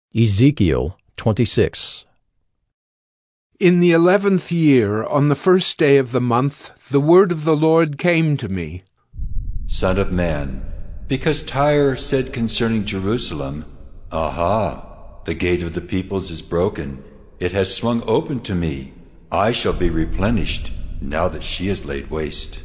Ezekiel 26. In the 11th year, on the first day of the month, the word of the Lord came to me. Son of man, because Tyre said concerning Jerusalem, Aha, the gate of the peoples is broken, it has swung open to me, I shall be replenished, now that she is laid waste.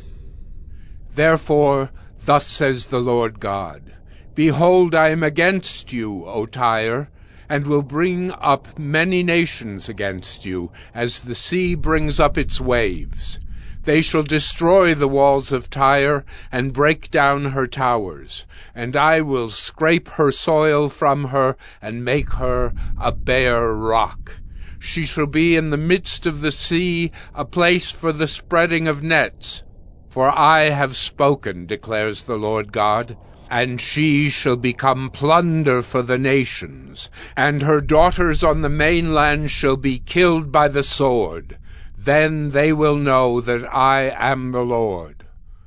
Therefore, thus says the Lord God, Behold, I am against you, O Tyre, and will bring up many nations against you, as the sea brings up its waves. They shall destroy the walls of Tyre, and break down her towers, and I will scrape her soil from her, and make her a bare rock. She shall be in the midst of the sea, a place for the spreading of nets. For I have spoken, declares the Lord God. And she shall become plunder for the nations, and her daughters on the mainland shall be killed by the sword. Then they will know that I am the Lord.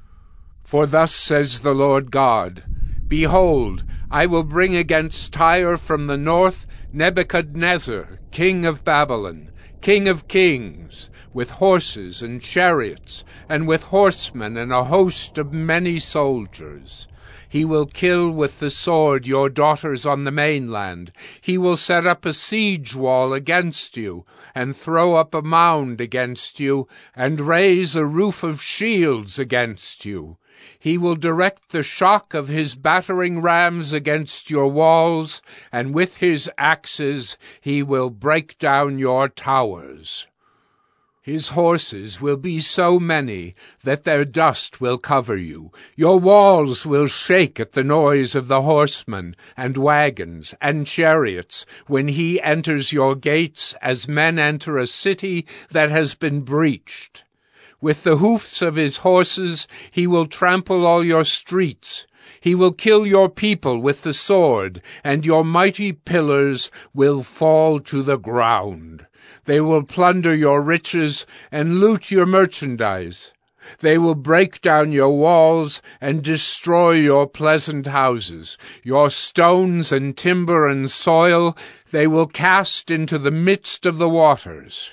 For thus says the Lord God, Behold, I will bring against Tyre from the north Nebuchadnezzar, king of Babylon, king of kings, with horses and chariots, and with horsemen and a host of many soldiers. He will kill with the sword your daughters on the mainland. He will set up a siege wall against you, and throw up a mound against you, and raise a roof of shields against you. He will direct the shock of his battering rams against your walls, and with his axes he will break down your towers. His horses will be so many that their dust will cover you. Your walls will shake at the noise of the horsemen and wagons and chariots when he enters your gates as men enter a city that has been breached. With the hoofs of his horses he will trample all your streets. He will kill your people with the sword, and your mighty pillars will fall to the ground. They will plunder your riches and loot your merchandise. They will break down your walls and destroy your pleasant houses. Your stones and timber and soil they will cast into the midst of the waters.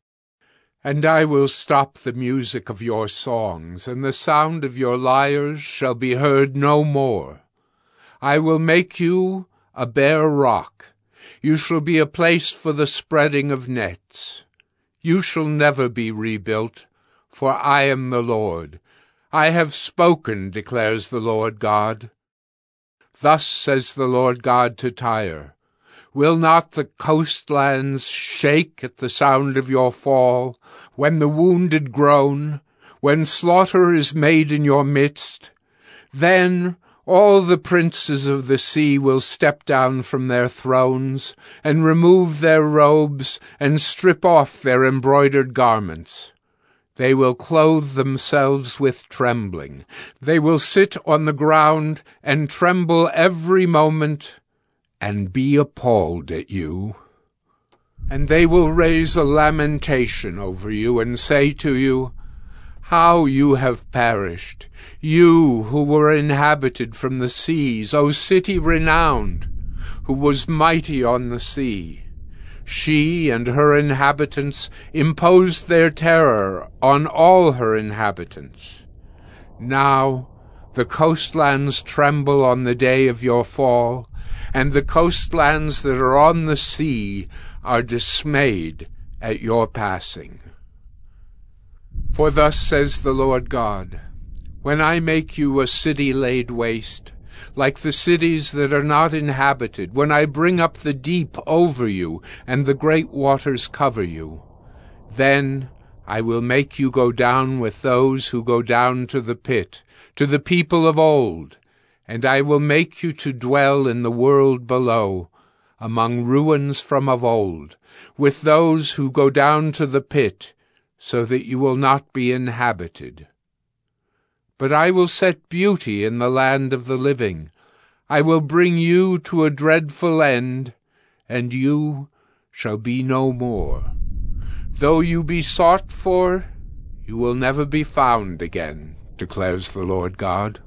And I will stop the music of your songs, and the sound of your lyres shall be heard no more. I will make you a bare rock. You shall be a place for the spreading of nets. You shall never be rebuilt, for I am the Lord. I have spoken, declares the Lord God. Thus says the Lord God to Tyre, Will not the coastlands shake at the sound of your fall, when the wounded groan, when slaughter is made in your midst? Then all the princes of the sea will step down from their thrones, and remove their robes, and strip off their embroidered garments. They will clothe themselves with trembling. They will sit on the ground and tremble every moment, and be appalled at you. And they will raise a lamentation over you, and say to you, How you have perished, you who were inhabited from the seas, O city renowned, who was mighty on the sea. She and her inhabitants imposed their terror on all her inhabitants. Now the coastlands tremble on the day of your fall, and the coastlands that are on the sea are dismayed at your passing. For thus says the Lord God, When I make you a city laid waste, like the cities that are not inhabited, when I bring up the deep over you, and the great waters cover you, then I will make you go down with those who go down to the pit, to the people of old, and I will make you to dwell in the world below, among ruins from of old, with those who go down to the pit, so that you will not be inhabited. But I will set beauty in the land of the living. I will bring you to a dreadful end, and you shall be no more. Though you be sought for, you will never be found again, declares the Lord God.